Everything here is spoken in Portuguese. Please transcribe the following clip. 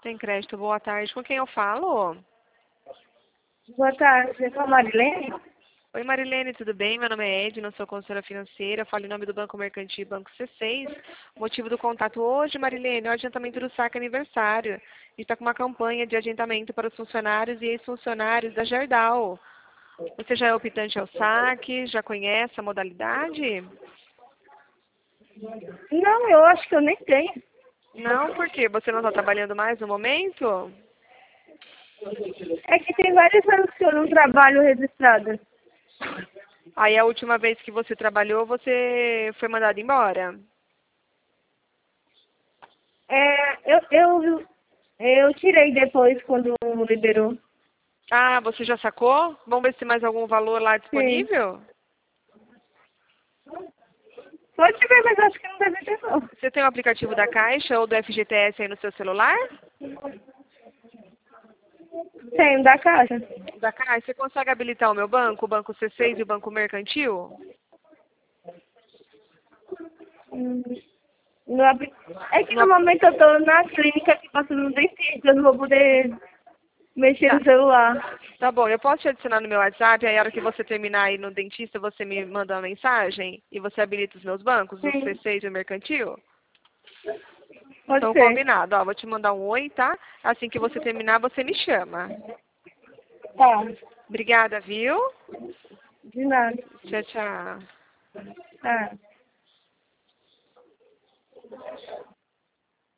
Tem crédito, boa tarde. Com quem eu falo? Boa tarde, é com a Marilene? Oi, Marilene, tudo bem? Meu nome é Edna, sou consultora financeira, falo em nome do Banco Mercantil e Banco C6. Motivo do contato hoje, Marilene, é o adiantamento do saque aniversário. A gente está com uma campanha de adiantamento para os funcionários e ex-funcionários da Gerdau. Você já é optante ao saque? Já conhece a modalidade? Não, eu acho que eu nem tenho. Não, por quê? Você não está trabalhando mais no momento? É que tem vários anos que eu não trabalho registrada. Aí a última vez que você trabalhou, você foi mandado embora? Eu tirei depois quando liberou. Ah, você já sacou? Vamos ver se tem mais algum valor lá Sim. disponível? Pode ver, mas acho que não deve ter não. Você tem o aplicativo da Caixa ou do FGTS aí no seu celular? Tenho, da caixa. Da Caixa, você consegue habilitar o meu banco, o Banco C6 e o Banco Mercantil? Hum, É que no No- momento eu tô na clínica que passando no dentista, eu não vou poder mexer Tá, no celular. tá bom, eu posso te adicionar no meu WhatsApp, aí a hora que você terminar aí no dentista, você me manda uma mensagem e você habilita os meus bancos, o Sim, C6 e o Mercantil? pode Então, ser. combinado. Ó, vou te mandar um oi, tá? Assim que você terminar, você me chama. Tá, Obrigada, viu? de nada. Tchau, tchau. Tá.